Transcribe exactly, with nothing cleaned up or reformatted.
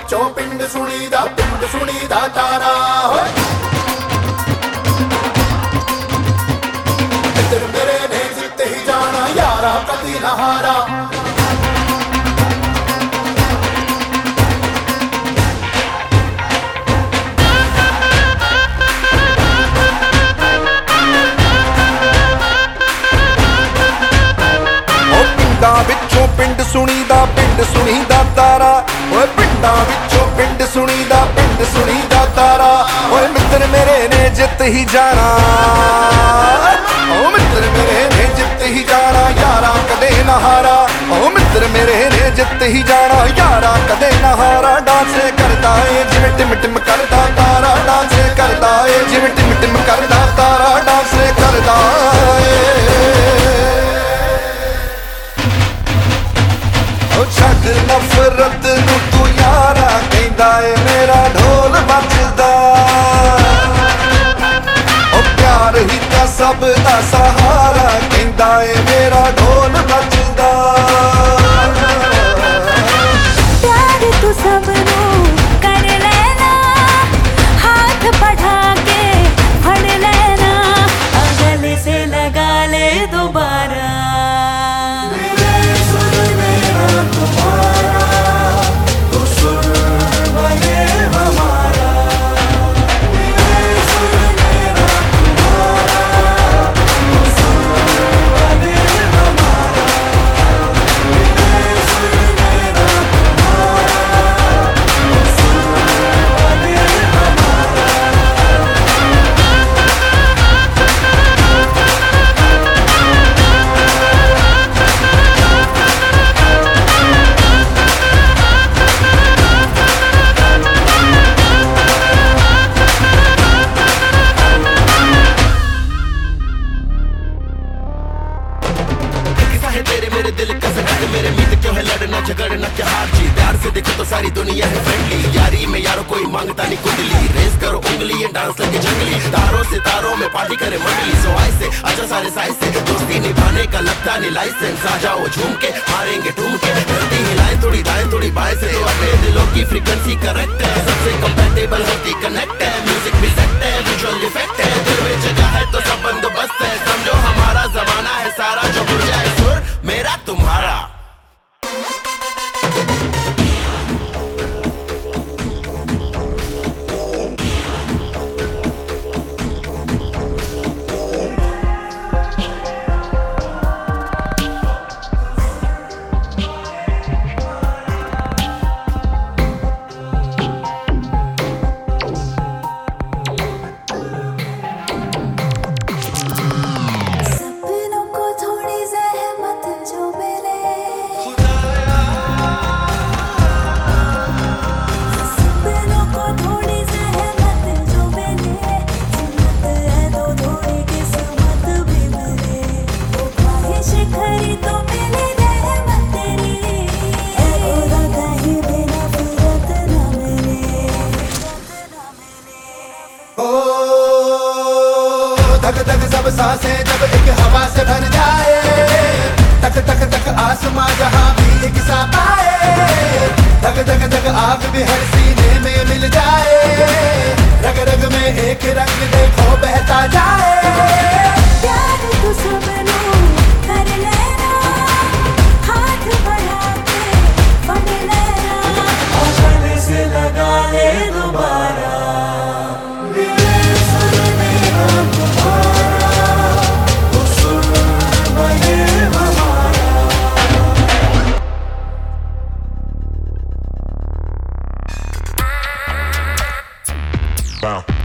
विचों पिंड सुनीदा पिंड सुनीदा तारा मित्र मेरे ने जित ही जाना यारा कदी न हारा विचों पिंड सुनीदा पिंड सुनीदा तारा ओए पिंडा विचों पिंड सुनीदा पिंड सुनीदा तारा ओए मित्र मेरे ने जित ही जाना ओ मित्र मेरे ने जित ही जाना यारा कदे न हारा ओ मित्र मेरे ने जित ही जाना यारा कदे न हारा डांस करदा ए जिवें टिम टिम करदा तारा डांस करदा ए जिवें टिम टिम करदा तारा डांस करदा छक नफरत नू तू यारा कहंदा ए मेरा ढोल बजदा ओ प्यार ही तां सब दा सहारा कहंदा ए मेरा ढोल बजदा प्यार तू सब नू कर लेना हाथ बढ़ा के फड़ लेना गले से लगा ले दोबारा तेरे मेरे दिल का सगाई मेरे मीत क्यों है लड़ना झगड़ना क्या हार जीत प्यार से देखो तो सारी दुनिया है फ्रेंडली यारी में यारो कोई मांगता नहीं कुंडली रेस करो उंगली डांस लगे जंगली तारों से तारों में पार्टी करे मंडली सो आए से अच्छा सारे साइज से दोस्ती निभाने का लगता नहीं लाइसेंस आ जाओ झूम के मारेंगे ठूम के धरती हिलाए थोड़ी दाएं थोड़ी बाएं से तो अपने दिलों की फ्रीक्वेंसी करेक्ट है सबसे कंपैटिबल होती कनेक्ट है म्यूजिक भी सेट है विजुअल इफेक्ट है दिल में जगह है तो सब बंदोबस्त है समझो हमारा जमाना है सारा जो उड़ जाए सुर मेरा तुम्हारा धक धक सब सांसें जब एक हवा से भर जाए तक तक तक आसमां जहां भी एक सा पाए धक धक धक आग भी हर सीने में मिल जाए रग रग में एक रंग देखो बहता जाए प्यार तू सब नू कर लेना हाथ बढ़ा के फड़ लेना और गले से लगा ले दोबारा Wow.